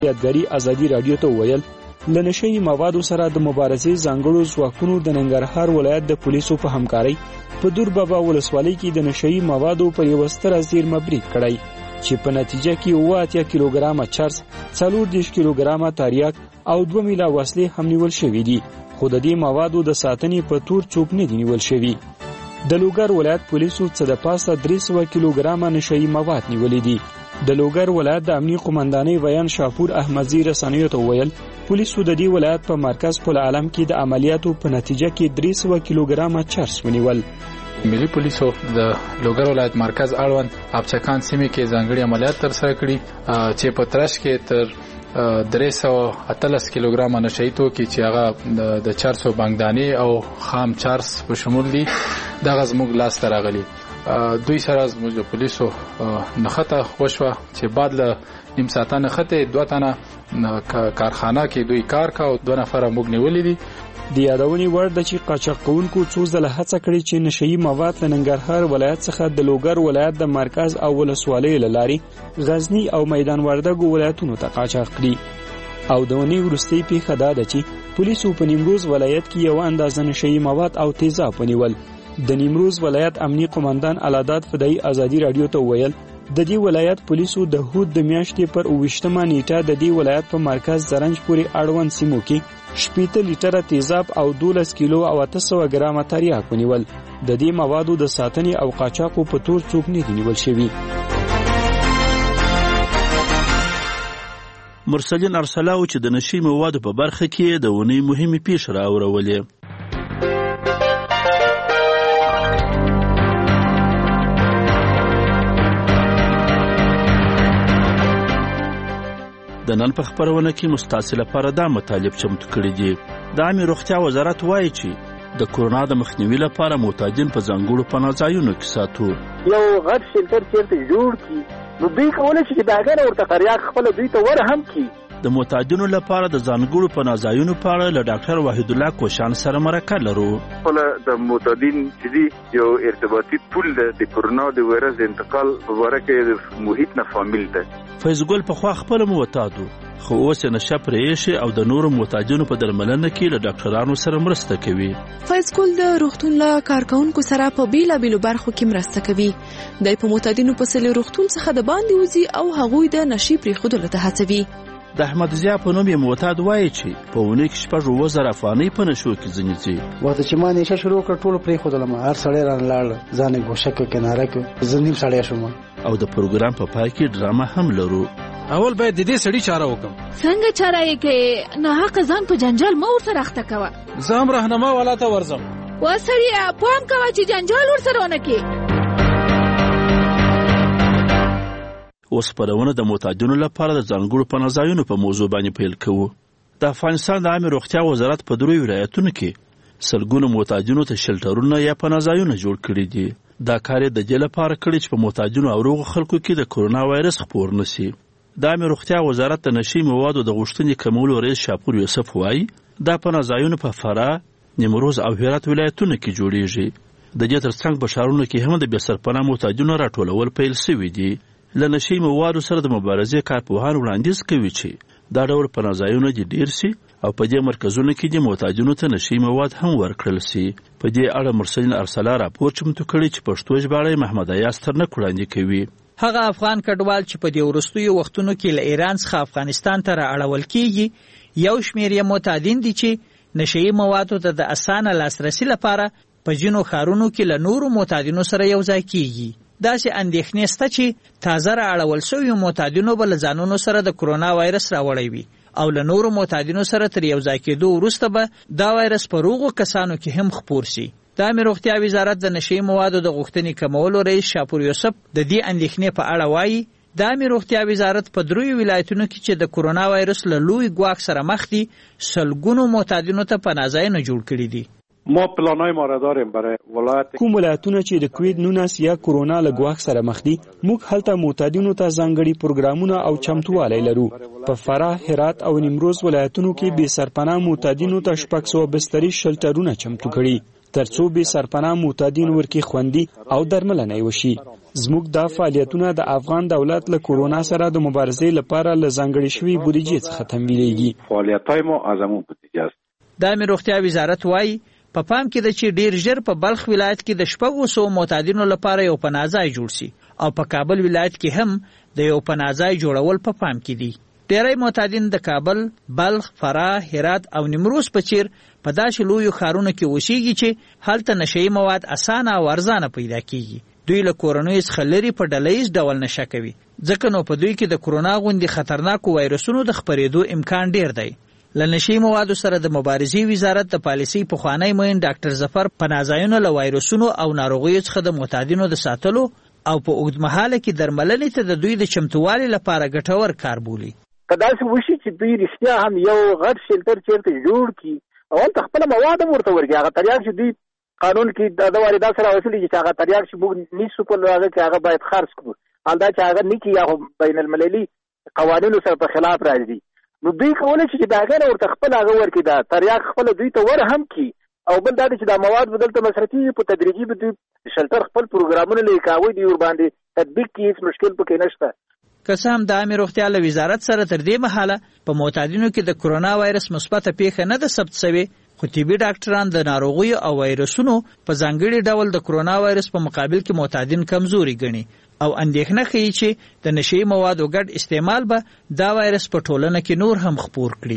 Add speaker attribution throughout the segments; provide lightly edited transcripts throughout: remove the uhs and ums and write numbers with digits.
Speaker 1: یادګاری ازادي رادیو ته ویل له نشئی موادو سره د مبارزې ځانګړو ځواکونو د ننګرهار ولایت د پولیسو په همکارۍ په دور بابا ولسوالۍ کې د نشئی موادو پر یو ستر زیرمه برید کړی چې په نتیجه کې 80 کیلوګرامه چرس 40 کیلوګرامه تاریاک او 2 میله وسلې هم نیول شوې دي خو د دې موادو د ساتنې په تور څوک نه دی نیول شوی د لوګر ولایت پولیسو څه د پاسه 300 کیلوګرامه نشئی مواد نیولې دي د لوګر ولایت د امنیه قومندانۍ ویان شاپور احمدزی رسنیو ته ویل پولیسو د دې ولایت په مرکز پل عالم کې د عملیاتو په نتیجه کې 300 کیلوګرامه چرس ونیول
Speaker 2: ملي پولیسو د لوګر ولایت مرکز اړوند ابچکان سیمې کې ځانګړي عملیات ترسره کړي چې په ترش کې تر 318 کیلوګرامه نشئی توکي چې هغه د چرسو بانګداني او خام چرس په شمول دي دغه زموږ لاس ته راغلي دوی سره زموږ پولیسو نخته وشوه چې بعد له نیم ساعته نخته 2 تنه کارخانه کې دوی کار کاوه 2 نفر موږ نیولې دي
Speaker 1: د یادونې وړ د چې قاچاق کوونکو څو ځله هڅه کړې چې نشئی مواد له ننګرهار ولایت څخه د لوګر ولایت د مرکز او ولسوالۍ له لارې غزنی او میدان وردګو ولایتونو ته قاچاق کړي او د ونی ورستۍ پیښه دا ده چې پولیسو په نیمروز ولایت کې یو اندازه نشئی مواد او تیزاب ونیول د نیمروز ولایت امنیه قومندان علادات فدای ازادي رادیو ته ویل د دې ولایت پولیسو د هود د میاشتې پر 28مه نیټه د دې ولایت په مرکز زرنج پورې اړوند سیمو کې 8 لیټره تیزاب او 12 کیلو او 800 ګرامه تریاک ونیول د دې موادو د ساتنې او قاچاقو په تور څوک نه دی نیول شوی
Speaker 3: مرسلین ارسلاو چې د نشئی موادو په برخه کې د ونی مهمه پیښه راوړولې د نن په خبرونه کې مستعصل لپاره دا مطالب چمتو کړي دي د عامه روغتیا وزارت وایي چې د کورونا د مخنیوي لپاره معتادین په ځانګړو پناه ځایونو کې ساتو
Speaker 4: یو غټ شلټر چیرته جوړ کی نو دوی کولای شي چې دا غره ورته قریاق خپل دوی ته ور هم کی
Speaker 3: د معتادینو لپاره د ځانګړو پناه ځایونو په اړه له ډاکټر وحید الله کوشان سره مرکه لرو
Speaker 5: د معتادین چې یو ارتباطي پول د کورونا د وایرس انتقال په اړه کې محیط نه فامیل ده
Speaker 3: فیض ګل په خوا خپل معتادو خو اوس نشه پرېښي او د نورو معتادینو په درملنه کې له ډاکټرانو سره مرسته کوي
Speaker 6: فیض ګل د روغتون له کارکونکو سره په بیلابیلو برخو کې مرسته کوي د معتادینو په سلی روغتون څخه د باندې وځي او هغوی د نشي پرېښودلو ته هڅوي
Speaker 3: د احمد ضیا په نوم یې معتاد وایي چې په ونې کې 6,000 افغانۍ په نشو کې ځنې ځي
Speaker 7: وخت چې ما نشه شروع کړ ټول پرېښودلم هر سړی رانلاړ ځان یې ګوښه کړ کناره کړ زه نیم سړی شوم
Speaker 3: او د پروګرام په پای کې ډرامه هم لرو
Speaker 8: اول باید د دې سړي چاره وکم
Speaker 9: څنګه چاره یې کې نه حق ځان په جنجال مو ورسره اخته کوه
Speaker 8: زم راهنما ولاته ورزم
Speaker 9: و سړي پام کوه چې جنجال ورسره ونه کې
Speaker 3: اوس پرونه د معتادینو لپاره د ځانګړو پناه ځایونو په موضوع باندې پیل کوو د افغانستان د عامه روغتیا وزارت په 3 ولایتونو کې سلګونو معتادینو ته شلټرونه یا پناه ځایونه جوړ کړي دي دا کار د دې لپاره کړی چې په معتادینو او روغ خلکو کې د کورونا وایرس خپور نشي د عامه روغتیا وزارت د نشي موادو د غوښتنې کمولو رئیس شاپور یوسف وایي دا پناه ځایونه په فراه نیمروز او هرات ولایتونو کې جوړیږي د دې ترڅنګ په ښارونو کې هم د بې سرپناه معتادینو راټولول پیل شوي دي له نشي موادو سره د مبارزې کارپوهان وړاندیز کوي چې دا ډول پناه ځایونه ډیر شي او په دې مرکزونو کې د معتادینو ته نشي مواد هم ورکړل شي په دې اړه مرسلین ارسلا راپور چمتو کړی چې پښتو ژباړه محمد ایاز ترنه وړاندې کوي
Speaker 10: هغه افغان کډوال چې په دې وروستیو وختونو کې له ایران څخه افغانستان ته رااړول کیږي یو شمېر یې معتادین دي چې نشي موادو ته د اسانه لاسرسي لپاره په ځینو ښارونو کې له نورو معتادینو سره یو ځای کیږي داسې اندېښنې شته چې تازه رااړول شویو معتادینو به له ځانونو سره د کورونا وایرس راوړی وي او له نورو معتادینو سره تر یو ځای کېدو وروسته به دا وایرس په روغو کسانو کې هم خپور شي د عامه روغتیا وزارت د نشي موادو د غوښتنې کمولو رئیس شاپور یوسف د دې اندېښنې په اړه وایي د عامه روغتیا وزارت په 3 ولایتونو کې چې د کورونا وایرس له لوی ګواښ سره مخ دي سلګونو معتادینو ته پناه ځایونه جوړ کړي دي
Speaker 11: ما پلانای ما را داریم برای ولایت
Speaker 1: کوم ولایتونه چې د کووید 19 یا کورونا له ګواښ سره مخ دي موږ هلته معتادینو ته ځانګړي پروګرامونه او چمتووالی لرو په فراه هرات او نیمروز ولایتونو کې بې سرپناه معتادینو ته 600 بستري شلټرونه چمتو کړي ترڅو بې سرپناه معتادین ورکی خوندي او درملنه وشي زموږ دا فعالیتونه د افغان دولت له کورونا سره د مبارزې لپاره له ځانګړې شوې بودیجې څخه تمویلېږي.
Speaker 11: فعالیت‌های ما از همون بودیجه است.
Speaker 10: د امیر روغتیا وزارت وایي په پام کې ده چې ډیر ژر په بلخ ولایت کې د 600 معتادینو لپاره یو پناهځای جوړ شي او په کابل ولایت کې هم د یو پناهځای جوړول په پام کې دي. ډیری معتادین د کابل، بلخ، فراه، هرات او نیمروز په څیر په داسې لویو ښارونو کې اوسېږي چې هلته نشهیي مواد اسانه او ارزانه پیدا کیږي. دوی له کورونیو څخه لرې په ډلهییز ډول نشه کوي، ځکه نو په دوی کې د کرونا غوندې خطرناکو وایرسونو د خپرېدو امکان ډیر دی. له نشهیي موادو سره د مبارزې وزارت د پالیسۍ پخوانی معین ډاکټر ظفر پناهځایونه له وایرسونو او ناروغیو څخه د معتادینو د ساتلو او په اوږدمهاله کې درملنې ته د دوی د چمتووالي لپاره ګټور کار بولي.
Speaker 4: که داسې وشي چې دوی رښتیا هم یو غټ شلټر چېرته جوړ کړي او هلته خپله مواد هم ورته ورکړي، هغه تریاک چې دوی قانون کې د واردات سره راوستلي چې هغه تریاک چې موږ نیسو په هغه کې هغه باید خرڅ کړو، همدا چې هغه نه کړي یا بین المللي قوانینو سره په خلاف راځي، نو دوی کولی شي چې د هغې نه ورته خپله هغه ورکړي، دا تریاک خپله دوی ته ور هم کړي. او بل دا چې دا مواد به دلته مصرفي په تدریجي به دوی شلټر خپل پروګرامونه لري، که هغوی دوی ورباندې تطبیق کړي هېڅ مشکل پکې نشته.
Speaker 10: که څه هم د عامې روغتیا له وزارت سره تر دې مهاله په معتادینو کې د کرونا وایرس مثبته پیښه نه ده ثبت شوې، خو طبي ډاکټران د ناروغیو او وایرسونو په ځانګړي ډول د کرونا وایرس په مقابل کې معتادین کمزوري ګڼي او اندېښنه ښیي چې د نشهیي موادو ګډ استعمال به دا وایرس په ټولنه کې نور هم خپور کړي.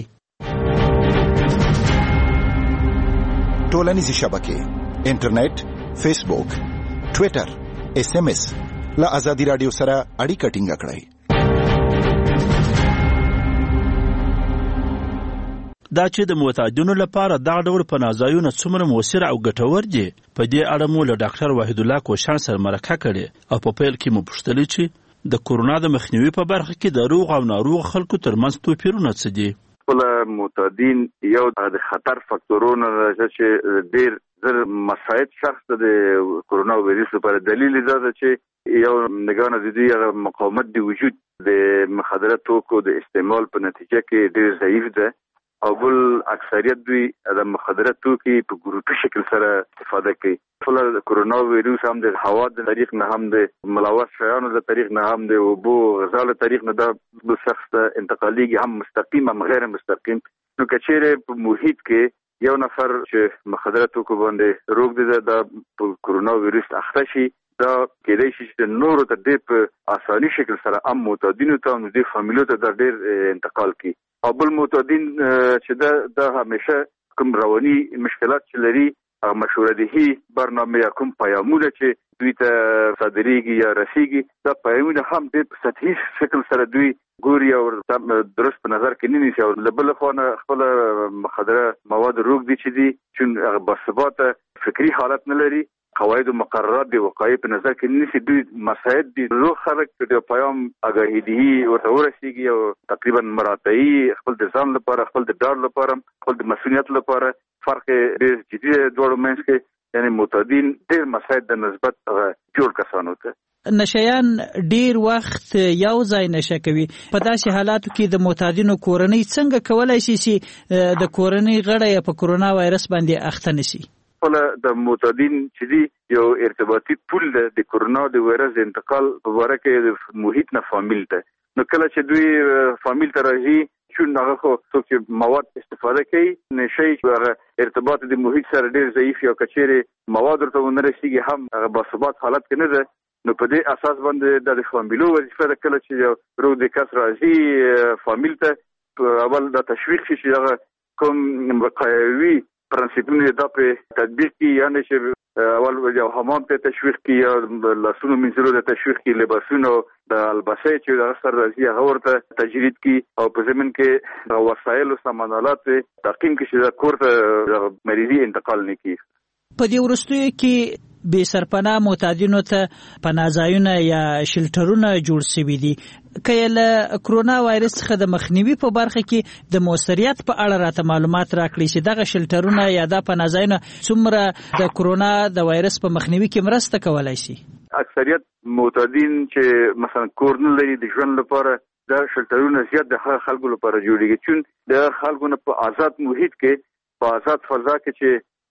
Speaker 12: ټولنیزې شبکې، انټرنیټ، فیسبوک، ټویټر، SMS له ازادي رادیو سره اړیکه ټینګه کړئ.
Speaker 3: دا چې د معتادینو لپاره دغه ډول پناهځایونه څومره مؤثر او ګټور دي، په دې اړه مو له ډاکټر وحید الله کوشان سره مرکه کړې او په پیل کې مو پوښتلې چې د کرونا د مخنیوي په برخه کې د روغ او ناروغ خلکو ترمنځ توپیرونه څه دي.
Speaker 5: خپل معتادین یو د خطر فاکتورونه چې ډیر زر مساعد شخص د کرونا وایرس لپاره دلیل دا ده چې یو نگاه د دې مقاومت د وجود د مخدره توکو د استعمال په نتیجه کې ډیر ضعیف ده، او بل اکثریت دوی د مخدره توکي په ګروپي شکل سره استفاده کوي. خپل کرونا وایرس هم د هوا د طریق نه هم د ملوث شیانو د طریق نه هم د اوبو غذا له طریق نه د شخص ته انتقالیږي، هم مستقیم هم غیر مستقیم. نو که چیرې په محیط کې یو نفر چې مخدره توکو باندې روغ دي د کرونا وایرس اخته شي، دا کېدای شي چې نورو ته ډېر په اساني شکل سره هم معتادینو ته هم د فامیلو ته دا ډېر انتقال کوي. او بل معتادین چې دا همیشه کوم رواني مشکلات چې لري، مشوره‌دهي برنامه یا کوم پیامونه چې دوی ته صادریږي یا رسیږي، دا پیامونه هم په سطحي شکل سره دوی ګوري او درست په نظر کې نه نیسي. او له بل خوا نه خپل مخدره مواد روغ دي چې دي چې باثباته فکري حالت نه لري، قواعد و مقررات د وقایع په نظر کې نیسي، دوی مساعد دي روغ خلک د پیام آگاهي دي ورته ورسیږي او تقریبا مراتعي خپل د ځان لپاره، خپل د ډاډ لپاره، خپل د مسؤلیت لپاره فرق ډېر جدي دواړو منځ کې، یعنی معتادین ډېر مساعد د نسبت جوړ کسانو ته.
Speaker 10: نشیان ډیر وخت یو ځای نشه کوي، په داسې حالاتو کې د معتادینو کورنۍ څنګه کولای شي چې د کورنۍ غړي په کرونا وایرس باندې اخته نشي؟
Speaker 5: د معتادین چې دی یو ارتباطي پول د کرونا د وایرس د انتقال په باره کې د محیط نه فامیل ته، نو کله چې دوی فامیل ته راځي چون هغه خو څوک چې مواد استفاده کوي نشي هغه ارتباط د محیط سره ډیر ضعیف یا کچېره مواد ورته ونه رسیږي، هم هغه باثبات حالت کې نه ده. نو په دې اساس باندې د فامیلو وظیفه ده کله چې روغ د کس راځي فامیل ته اول د تشویق شي چې هغه کوم وقایوي پرنسپونه دا په تطبیق کې، یعنی چې اول یو حمام ته تشویق کی یا لاسونو منځلو د تشویق کی، لباسونو د الباسه چې د اثر راځي هغه ورته تجرید کی، او په زمين کې وسایل او سامانالات تقیم کې چې دا کورته مریضي انتقال نه کی.
Speaker 10: په دې وروستیو کې بې سرپناه معتادینو ته پناهځایونه یا شلټرونه جوړ شوي دي. که له کرونا وایرس څخه د مخنیوي په برخه کې د موثریت په اړه راته معلومات راکړي چې دغه شلټرونه یا د پناهځایونه څومره د کرونا د وایرس په مخنیوي کې مرسته کولای شي؟
Speaker 5: اکثریت معتادین چې مثلا کور نه لري د ژوند لپاره، دا شلټرونه زیات د خلکو لپاره جوړیږي، چون د خلکو نه په آزاد محیط کې په آزاد فضا کې چې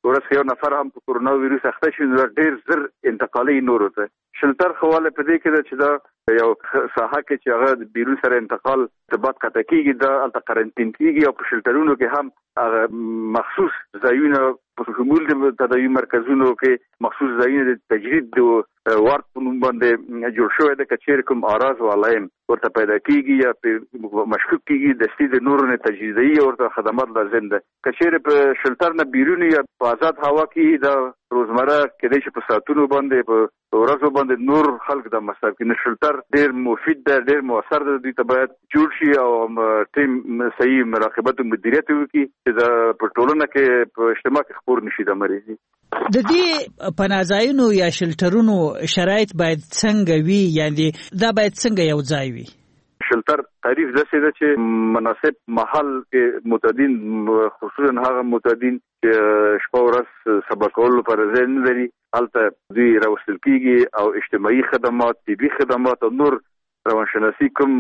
Speaker 5: ورس یو نفر هم په کرونا وایروس اخته شي ډیر زر انتقالي نور ته شلتر خواله په دې کې چې دا یو ساحه کې چې هغه د وایروس سره انتقال ثبات قطع کیږي دا الته قرنټین کیږي او په شلټرونو کې هم هغه مخصوص ځایونه په شمول د تداوی مرکزونو کې مخصوص ځایونه د تجرید د ورت په نوم باندې جوړ شوی د کچیر کوم اراز ولایم ورته پیدا کیږي یا په مشکوک کیږي د ستې د نورو تجهیزي ورته خدمات لازم ده کچیر په شلټر نه بیرونی یا په آزاد هوا کې د روزمره کې د په ساتونو باندې په ورځو باندې نور خلک د مصرف کې شلټر ډیر مفید ده ډیر موثر ده دوی ته باید جوړ شي او ټیم صحیح مراقبت او مدیریت وکړي چې د پټولونه کې په اجتماع کې خبر نشي د مریضي
Speaker 10: د دې پناهځایونو یا شلټرونو شرایط باید څنګه وي یعنی دا باید څنګه یو ځای وي
Speaker 5: شلټر تعریف داسې ده چې مناسب محل کې معتادین خصوصا هغه معتادین چې شپه ورځ سبا کول لپاره ځای نه لري هلته دوی راوستل کیږي او اجتماعي خدمات طبي خدمات او نور روانشناسي کوم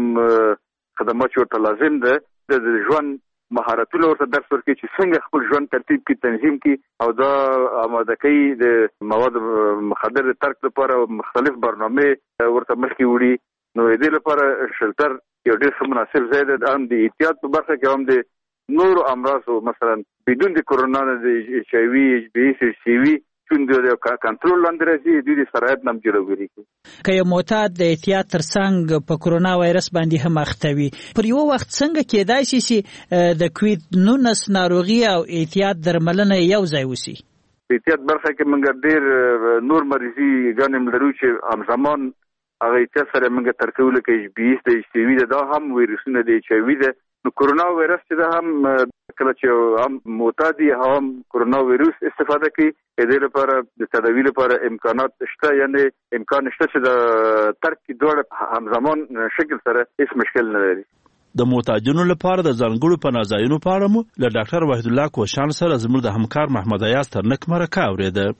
Speaker 5: خدمات چې ورته لازم ده د ژوند مهارتونه ورته درس ورکړي چې څنګه خپل ژوند ترتیب کې تنظیم کړي او دا آماده کوي د مواد مخدر ترک لپاره مختلف برنامه ورته مخکې وړي نو دې لپاره شلټر یو ډېر مناسب ځای ده هم د احتیاط په برخه کې هم د نور امراض مثلا بدون د کرونا د ایچ آی وی ایچ بی سی سی وی چون د کنټرول لاندې راځي د سرایت نام جوړوي
Speaker 10: که یو معتاد د احتیاط ترڅنګ په کرونا وایرس باندې هم اخته وي پر یو وخت څنګه کېدای شي چې د کووید 19 ناروغي او احتیاط درملنه یو ځای وسی
Speaker 5: احتیاط برخه کې موږ ډېر نور مریضي ګانم لرو چې همزمان هغه احتیاط سره موږ ترکول کې ایچ بی سی ایچ سی وی دا هم وایرسونه د ایچ آی وی ده نو کرونا وایرس چې دا هم کله چې هم معتادی هم کرونا وایروس استفاده کوي د دې لپاره د تداوی لپاره امکانات شته یعنی امکان شته چې د ترک دوه همزمان شکل سره هیڅ مشکل نه لري
Speaker 3: د معتادینو لپاره د ځانګړو پناهځایونو په اړه مو له ډاکټر وحید الله کوشان سره زموږ د همکار محمد ایاز ترنک مرکه اورېده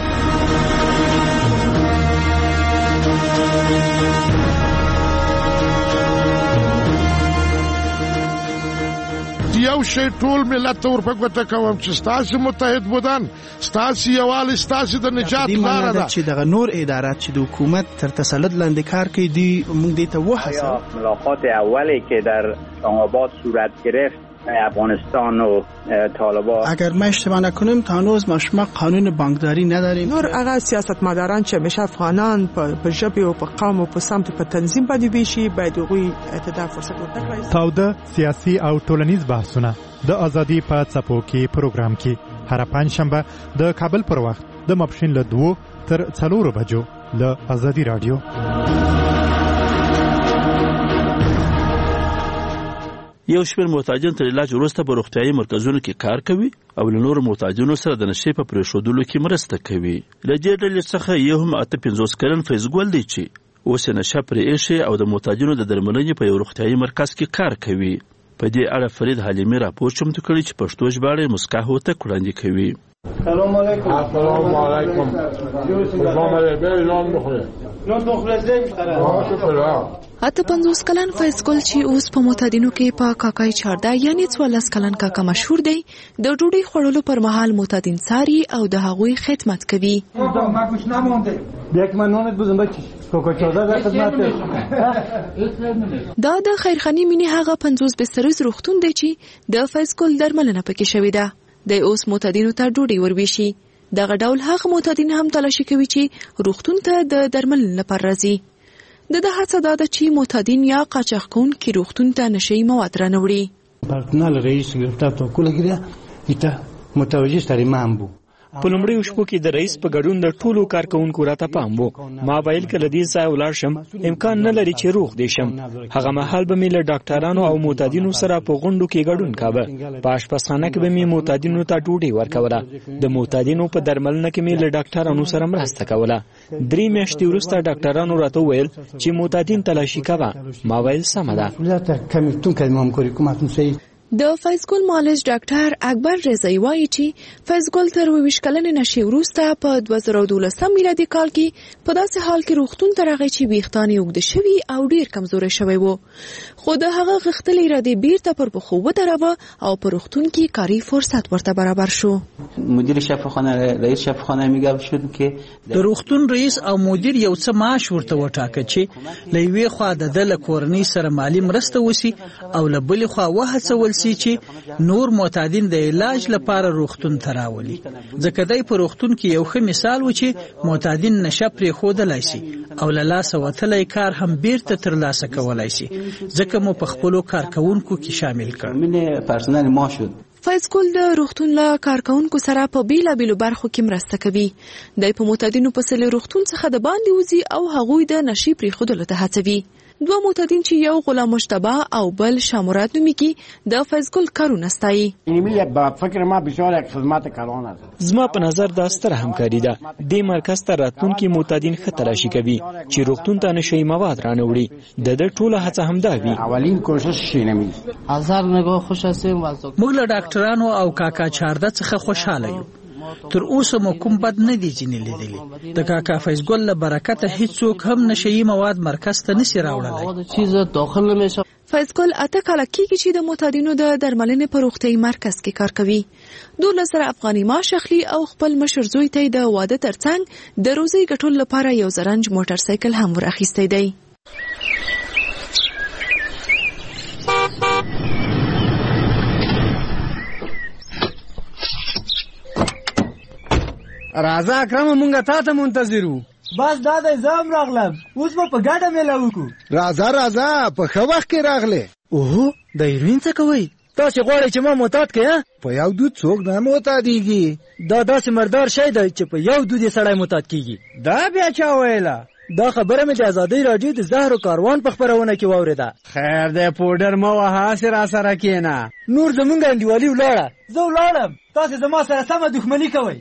Speaker 13: یو شی ټول ملت ته ورپکوته کوم چې ستاسو متحد بودن ستاسو یووالی ستاسو د نجات لاره ده
Speaker 14: چې دغه نور ادارات چې د حکومت تر تسلط لاندې کار کوي دی موږ دې ته وحسه
Speaker 15: ملاقات اولی که در آباد صورت گرفت افغانستان و طالبان
Speaker 14: اگر ما اشتباه نکنیم تا هنوز ما قانون بانکداری نداریم
Speaker 16: نور هغه سیاستمداران چې همیشه افغانان په ژبه او په قوم او په سمت په تنظیم باندې بشي باید غوي اعتدال فرصت ورکړي
Speaker 17: تاوده سیاسي او ټولنیز بحثونه د ازادي په څپو کې پروګرام کې هر پنځشنبه د کابل پر وخت د ماپښین له 2 تر 4 بجو له ازادي رادیو
Speaker 3: یو شمېر معتادین تر علاج وروسته په روغتیايي مرکزونو کې کار کوي او له نورو معتادینو سره د نشې په پرېښودلو کې مرسته کوي له دې ډلې څخه یو هم 58 کلن فیضګل دی چې اوس یې نشه پرې ایښې او د معتادینو د درملنې په یو روغتیايي مرکز کې کار کوي په دې اړه فرید حلیمي راپور چمتو کړی چې پښتو ژباړه یې مسکا هوتک وړاندې کوي
Speaker 18: سلام علیکم السلام علیکم
Speaker 6: اته 50 کلن فیضګل چې اوس په معتادینو کې په کاکای 14 یعنی 14 کلن کاکا مشهور دی د ډوډۍ خورلو پر مهال معتادین ساري او د هغوی خدمت کوي دا د خیرخاني مینې هغه 50 بستریز روغتون دی چې د فیضګل درملنه پکې شوې ده د اوس معتادینو ته ډوډۍ وربيشي دغه ډول هغه معتادین هم تلاشي کوي چې روغتون ته د درملنې لپاره راځي د هڅه دا ده چې معتادین یا قاچاق کوونکي روغتون ته نشي مواد رانوړي
Speaker 19: پرسنل رئیس گرفتار تو کوله ګره ایته متوجه ستاري مامبو
Speaker 1: په لومړیو شپو کې د رئیس په ګډون د ټولو کارکونکو راته پام وو ما ویل کله دې ځای ولاړ شم امکان نه لري چې روغ دي شم هغه مهال به مې له ډاکټرانو او معتادینو سره په غونډو کې ګډون کاوه په اشپزخانه کې به مې معتادینو ته ډوډۍ ورکوله د معتادینو په درملنه کې مې له ډاکټرانو سره مرسته کوله 3 میاشتې وروسته ډاکټرانو راته ویل چې معتادین تلاشي کوه ما ویل سمه ده
Speaker 6: د فیض ګل معالج ډاکټر اکبر رضایی وایي چې فیض ګل تر 22 کلنې نشې وروسته په 2012 میلادي کال کې په داسې حال کې روغتون ته راغی چې ویښتان یې اوږده شوي او ډیر کمزوری شوی و، خو د هغه غښتلې ارادې بیرته پر پښو ودروه او په روغتون کې کاري فرصت ورته برابر شو.
Speaker 20: مدیر شفاخانه رئیس شفاخانه میگه شد که
Speaker 10: د روغتون رئیس او مدیر یو څه معاش ورته وټاکه چې لوی خوا د دل کورنۍ سره مالی مرسته وسی او لبل خوا وهڅول چې نور معتادین د علاج لپاره روغتون ته راولي، ځکه دای په روغتون کې یو ښه مثال و چې معتادین نشه پرې ښودلی شي او له لاسه وتلی کار هم بیرته ترلاسه کولی شي، ځکه مو په خپلو کارکوونکو کې شامل کړ.
Speaker 6: فیض ګل د روغتون له کارکوونکو سره په بیلابیلو برخو کې مرسته کوي. دی په معتادینو پسې له روغتون څخه د باندې وځي او هغوی د نشې پرېښودلو ته هڅوي. دوه معتادین چې یو غلام مشتبه او بل شامراد نومیږي د فیض ګل کارونه ستایي.
Speaker 1: زما په نظر دا ستره همکاري ده. دې مرکز ته راتلونکي معتادین ښه تلاشي کوي چې روغتون ته نشهیي مواد رانوړي. د ده ټوله هڅه همدا وي.
Speaker 10: موږ له ډاکټرانو او کاکا چارده څخه خوشحاله یو. تر اوسه مو کوم بد نه دي ځینې لیدلی. د کاکا فیض ګل له برکته هیڅوک هم نشهیي مواد مرکز ته نشي راوړلی.
Speaker 6: فیض ګل 8 کاله کېږي چې د معتادینو د درملنې په روغتیايي مرکز کې کار کوي. 12 افغاني معاش اخلي او خپل مشر زوی ته د واده ترڅنګ د روزي ګټلو لپاره یو زرنج موټر سایکل هم ور اخیستی دی.
Speaker 21: راځه اکرم مونږه تا ته منتظر وو.
Speaker 22: بس دا د زم راغلم، اوس به په ګډه میله وکړو.
Speaker 21: راځه په ښه وخت کې راغله. اوه د هیروین څه کوئ؟ تاسې غواړئ چې ما معتاد کړئ؟ په یو دود څوک نه معتادیږي. دا داسې مردار شی دی چې په یو دود یې سړی معتاد کیږي. دا بیا چا ویله؟ دا خبره مې د ازادۍ راډیو د زهرو کاروان په خپرونه کې واورېده. خیر دی پوډر مه وهه، هسې راسره کښېنه. نور زمونږ انډیوالي ولاړه. زه ولاړم، تاسې زما سره سمه دښمني کوئ.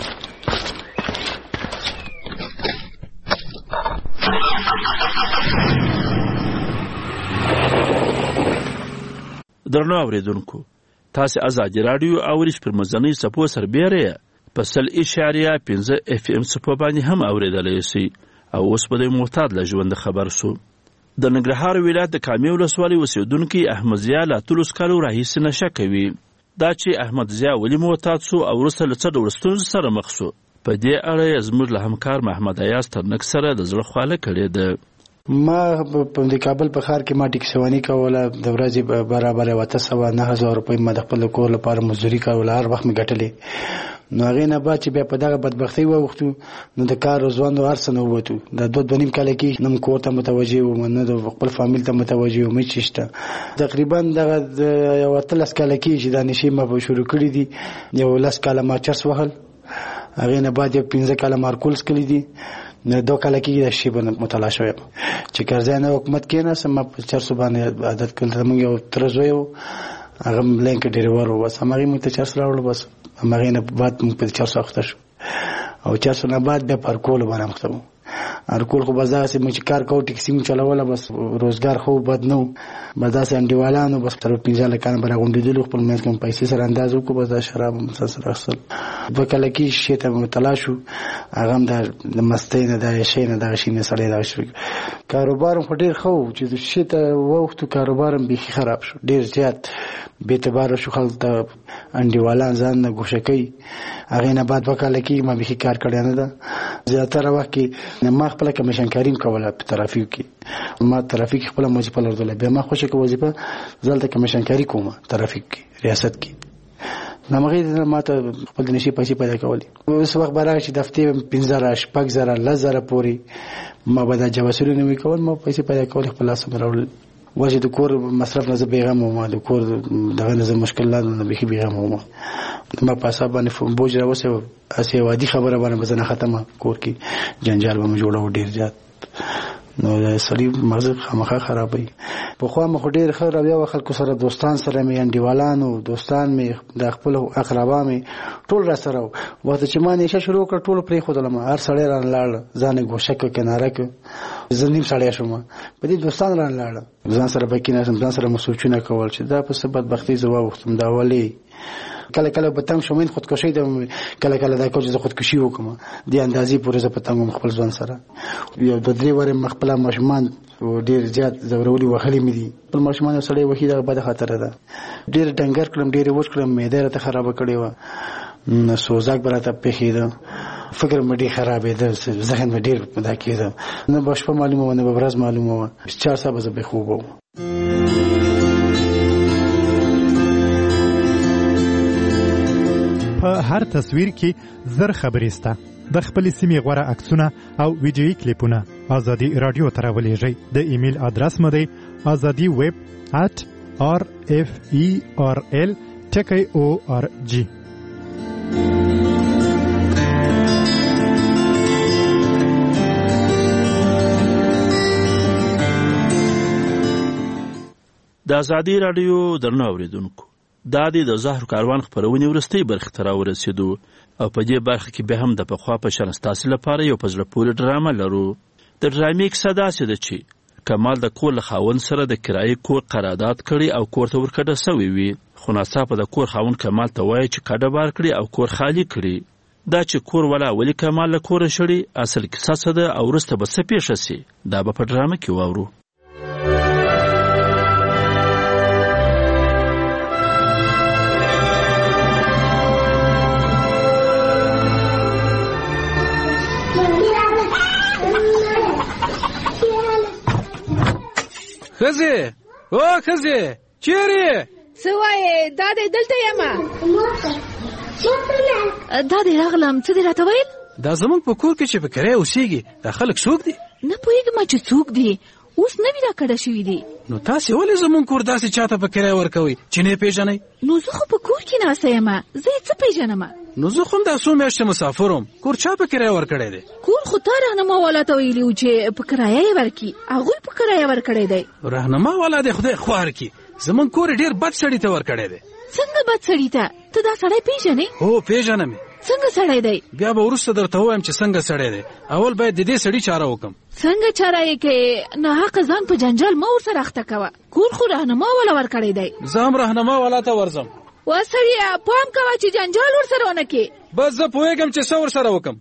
Speaker 3: درنو اوریدونکو، تاسو ازادي رادیو اورئ پر مزنی سپو سربېره په 100.5 FM سپو باندې هم اوریدلای شئ. او اوس په دې معتاد له ژوند خبر شو. د ننګرهار ولایت د کامې ولسوالۍ اوسیدونکي احمد ضیا له 13 کالو راهیسې نشه کوي. دا چې احمد ضیا ولې معتاد شو او وروسته له څه ډول ستونزو سره مخ شو، په دې اړه زموږ له همکار محمد ایاز ترنک سره د زړه خواله کړې ده.
Speaker 7: ما په کابل په ښار کې ما ټیکسواني کوله، د ورځې برابر 9,000 روپۍ ما د خپل کور لپاره مزدوري کوله، هر وخت مې ګټلې. نو هغې نه بعد چې بیا په دغه بدبختۍ واوښتو، نو د کار روزوان هر څه نه ووتو. دا 2.5 کاله کې نه کور ته متوجه وم، نه د خپل فامیل ته متوجه وم، هېڅ شته. تقریبا دغه 13 کاله کې چې دا نشې ما شروع کړي دي. 11 کاله ما چرس وهل، هغې نه بعد 15 کاله ما الکول څکلي دي. 2 کاله کې د شی باندې مطالعه شوی چې کرځای نه حکومت کېناست، ما په چرسو باندې عادت کړل. موږ یو تره زوی و، هغه لینک ډریور و، بس همغې موږ ته چرس راوړل. بس همغې نه بعد موږ په چرسو اخته شو او چرسو نه بعد بیا په الکولو باندې اخته وو. الکول خو بس دغسې موږ چې کار کوو ټیکسي مو چلوله، بس روزګار خو بد نه و. بس داسې انډیوالانو بس 15 لکانه به راغونډېدلو، خپل منځ کې مو پیسې سره انداز وکړو، بس دا شراب هم سره اخیستل. 2 کاله کې شي ته مطالعه شو، هغه هم د مستۍ نه د شی نه دغه شي نه سړی دغه شروع. کاروبار هم خو ډېر ښه و چې د شي ته واوښتو، کاروبار هم بیخي خراب شو، ډېر زیات بېاعتباره شو. خلک ته انډیوالان ځان نه ګوښه کوي. هغې نه بعد 2 کاله کې ما بیخي کار کړی نه ده. زیاتره وخت کې ما خپله کمیشنکاري هم کوله په ترافیکو کې. ما ترافیک خپله وظیفه لرله، بیا ما خوښه که وظیفه زه هلته کمیشنکاري کوم ترافیک کې ریاست کې. همغې ما ته خپل د نشي پیسې پیدا کولې. اوس وخت به راغی چې د هفتې 15,000 6,000 10,000 پورې ما به دا جواسرونه مې کول، ما پیسې پیدا کولې، خپل لاس مې راوړل. وجه د کور مصرف نه زه بېغمه وم، د کور دغه نه زه مشکلاتو نه بیخي بېغمه وم. ما په اعصاب باندې بوج راوستی و، هسې یو عادي خبره باندې به زه نه ختمه، کور کې جنجال به مې جوړه و ډېر زیات. نو سړی مغز خامخا خرابوي. پخوا مخ ډېر ښه رویه و خلکو سره، دوستان سره مې انډیوالانو دوستان مې د خپل اقربا مې ټول را سره و. وخت چې ما نشه شروع کړ ټول پرېښودلم، هر سړی رانه لاړ، ځان یې ګوښه کړ کناره کړ، زه نیم سړی شوم. په دې دوستان رانه لاړه، ځان سره به کېناستم، ځان سره مې سوچونه کول چې دا په څه بدبختۍ زه واوښتم، دا ولې کله کله به تنګ شوم خودکشي ده، کله کله دا کوم چې خودکشي وکم دې اندازې پورې زه په تنګ خپل ځوان سره. یو د درې وره مخبل ماشومان ډېر زیات زورولي وهلي مې دي. خپل ماشومان سړی وهي دا بده خطر ده. ډېر ډنګر کړم، ډېر وچ کړم، معده راته خرابه کړې وه، سوزاک به راته پېښېده، فکر مې ډېر خرابېده، ذهن مې ډېر دا کېده، نه به شپه معلومه وه نه به ورځ معلومه وه. 4 ساعته زه بې خوبه وم.
Speaker 17: په هر تصویر کې زر خبرې سته. د خپلې سیمې غوره عکسونه او ویډیویي کلیپونه ازادي راډیو ته راولېږئ. د ایمیل ادرس مو دی azadi@referl.org.
Speaker 3: د ازادي راډیو درنو اوریدونکو، دا د زهر کاروان خپرونې وروستۍ برخې ته راورسېدو او په دې برخه کې بیا هم د پخوا په شان ستاسو لپاره یو په زړه پورې ډرامه لرو. د ډرامې کیسه داسې ده چې کمال د کور له خاوند سره د کرایې کور قرارداد کړي او کور ته ورکډه سوی وي، خو ناڅاپه د کور خاوند کمال ته وایي چې کډه بار کړي او کور خالی کړي. دا چې کور ولا ولې کمال له کوره شړي، اصل کیسه څه ده او وروسته به څه پیښه سي، دا به په ډرامه کې واورو.
Speaker 2: خزه او خزه چیرې
Speaker 9: سوای دا دلته یم دا دې راغلم څه دې راته ویل؟
Speaker 2: دا زمونږ په کور کې چې په کرایه اوسېږي دا خلک څوک دي؟
Speaker 9: نه پوهېږم چې څوک دي، اوس نوي راکډه شوي دي.
Speaker 2: نو تاسې ولې زمونږ کور داسې چاته په کرایه ورکوئ چې نه یې پېژنئ؟
Speaker 9: نو زه خو په کور کې ناسته یم، زه یې څه پېژنم؟
Speaker 2: نو زه خو هم دا څو میاشتې مسافر وم، کور چا په کرایه ورکړی دی؟
Speaker 9: کور خو تا رهنما والا ته ویلي و چې په کرایه یې ورکړي، هغوی په کرایه ورکړی دی.
Speaker 2: رهنما والا دی خدای خوار کړي، زمونږ کور ډېر بد سړي ته ورکړی دی.
Speaker 9: څنګه بد سړي ته؟ ته دا سړی پېژنې؟
Speaker 2: هو پېژنم یې.
Speaker 9: څنګه سړی دی؟
Speaker 2: بیا به وروسته درته ووایم چې څنګه سړی دی. اول باید د دې سړي چاره وکړم.
Speaker 9: څنګه چاره یې کوې؟ ناحقه ځان په جنجال مه ورسره اخته کوه، کور خو رهنما والا ورکړی دی.
Speaker 2: زه هم رهنما والا ته ورځم.
Speaker 9: وا سړیه پام کوه چې جنجال ورسره ونه کړې.
Speaker 2: بس زه پوهېږم چې څه ورسره وکړم.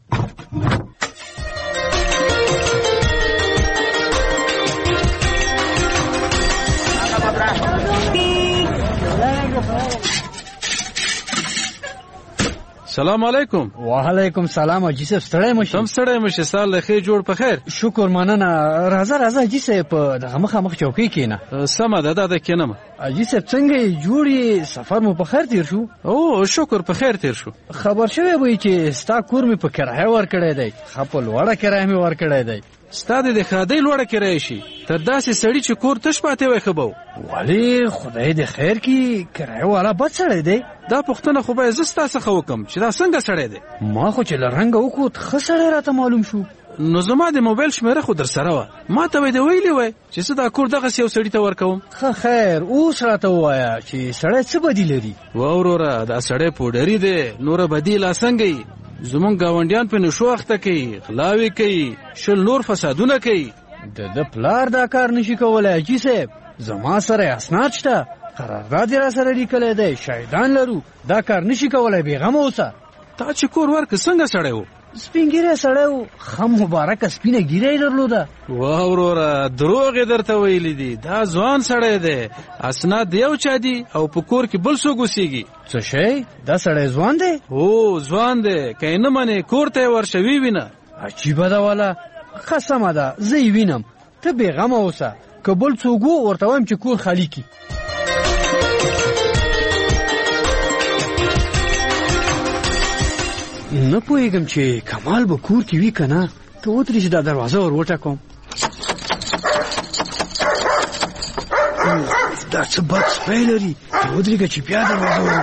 Speaker 2: سلام علیکم.
Speaker 21: وعلیکم سلام. حاجي صاحب ستړی مشي؟
Speaker 2: تم ستړی مشي، سال له ښې جوړ په خیر.
Speaker 21: شکر مننه. راځه حاجي صاحب په دغه مخامخ چوکۍ کښېنه.
Speaker 2: سمه ده دا کښېنم.
Speaker 21: حاجي صاحب څنګه یې جوړ یې؟ سفر مو په خیر تېر شو؟
Speaker 2: او شکر په خیر تېر شو.
Speaker 21: خبر شوی وی چې ستا کور مې په کرایه ورکړی دی، ښه په لوړه کرایه مې ورکړی دی.
Speaker 2: ستا د ښادۍ لوړه کرایه شي تر داسې سړي چې کور تش پاتې وای ښه به و.
Speaker 21: ولې خدای دې خیر کړي، کرایه والا بد سړی دی.
Speaker 2: دا پوښتنه خو باید زه ستا څخه وکړم چې دا څنګه سړی دی.
Speaker 21: ما خو چې له رنګه وکوت ښه سړی راته معلوم شو.
Speaker 2: نو زما د موبایل شمیره خو در سره وه، ما ته به یې ویلي وای چې زه دا کور دغسې یو سړي ته ورکوم.
Speaker 21: ښه خیر اوس راته ووایه چې سړی څه بدي لري؟
Speaker 2: وروره دا سړی پوډري دی، نوره بدي لا څنګه یي. زمونږ ګاونډیان په نشو اخته کوي، غلاوې کوي، شل نور فسادونه کوي.
Speaker 21: د پلار دا کار نشي کولی حاجي صاحب. زما سره اسناد شته، قرارداد یې را سره لیکلی دی، شاهدان لرو. دا کار نشي کولی، بېغمه اوسه.
Speaker 2: تا چې کور ورکړ څنګه سړی و؟
Speaker 21: سپین ږیری سړی و، ښه مبارکه سپینه ږیره یې درلوده.
Speaker 2: واه وروره دروغ یې درته ویلي دي، دا ځوان سړی دی، اسناد د یو چا دي او په کور کې بل څوک اوسېږي.
Speaker 21: څه شی؟ دا سړی ځوان دی؟
Speaker 2: هو ځوان دی، که یې نه منې کور ته یې ورشه وینه.
Speaker 21: عجیبه ده والا. ښه سمه ده زه یې وینم، ته بېغمه اوسه. که بل څوک و ورته وایم چې کور خالي کړي. نه پوهېږم چې کمال به کور کې وي که نه. ته ودرې چې دا دروازه ور وټکوم. دا څه بد سپی لري، ته ودرېږه چې بیا دروازه ور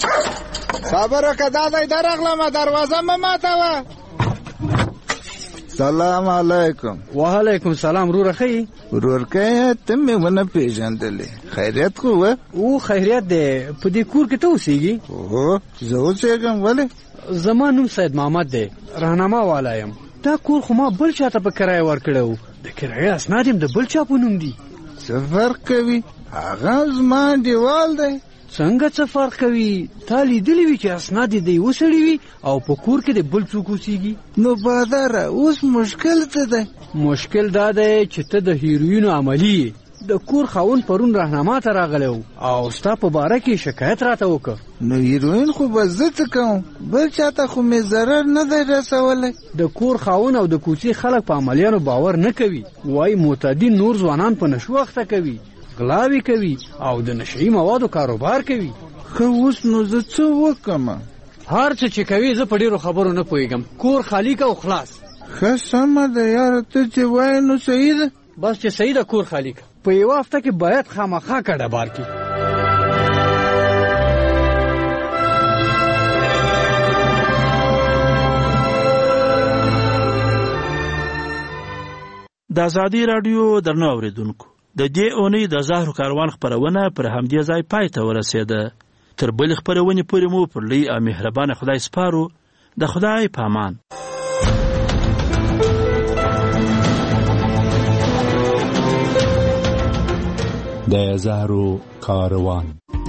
Speaker 8: صبر وکړه، دا دی درغلمه، دروازه مه ماتوه. سلام علیکم.
Speaker 21: وعلیکم سلام.
Speaker 8: ورورکه ته مې ونه پیژندلې. خیریت خو و؟
Speaker 21: او خیریت دی. په دې کور کې ته اوسېږي؟
Speaker 8: اوه زه اوسېږم. ولې؟
Speaker 21: زما نوم سید محمد دی، راهنما والا یم. دا کور خو ما بل چاته په کرایه ورکړی و. د کرایې اسناد هم د بل چا په نوم دي.
Speaker 8: څه فرق کوي؟ هغه زما انډیوال دی.
Speaker 21: څنګه څه فرق کوي؟ تا لیدلی وي چې اسناد د یو سړي وي او په کور کې د بل څوک اوسېږي؟
Speaker 8: نو باداره اوس مشکل څه دی؟
Speaker 21: مشکل دا دی چې ته د هیروینو عملي یې. د کور خاوند پرون راهنما ته راغلی و او ستا په باره کې شکایت راته وکړ.
Speaker 8: نو هیروین خو به زه څه کوم؟ بل چاته خو مې ضرر نه دی رسولی.
Speaker 21: د کور خاوند او د کوڅې خلک په عملیانو باور نه کوي. وایي معتدین نور ځوانان په نشو اخته کوي، غلاوې کوي او د نشهیي موادو کاروبار کوي.
Speaker 8: ښه اوس نو زه څه وکړم؟
Speaker 21: هر څه چې کوي زه په ډېرو خبرو نه پوهېږم. کور خالی که او خلاص.
Speaker 8: ښه سمه ده یاره، ته چې وایې نو صحیح ده.
Speaker 21: بس چې صحیح ده کور خالی که. په یوه هفته کې باید خامخا کډه بار کړي.
Speaker 3: د ازادي راډیو درنو اوریدونکو، د دې اونۍ د زهرو کاروان خپرونه پر همدې ځای پای ته ورسېده. تر بلې خپرونې پورې مو پر لوی او مهربانه خدای سپارو. د خدای په امان.
Speaker 11: د زهرو کاروان.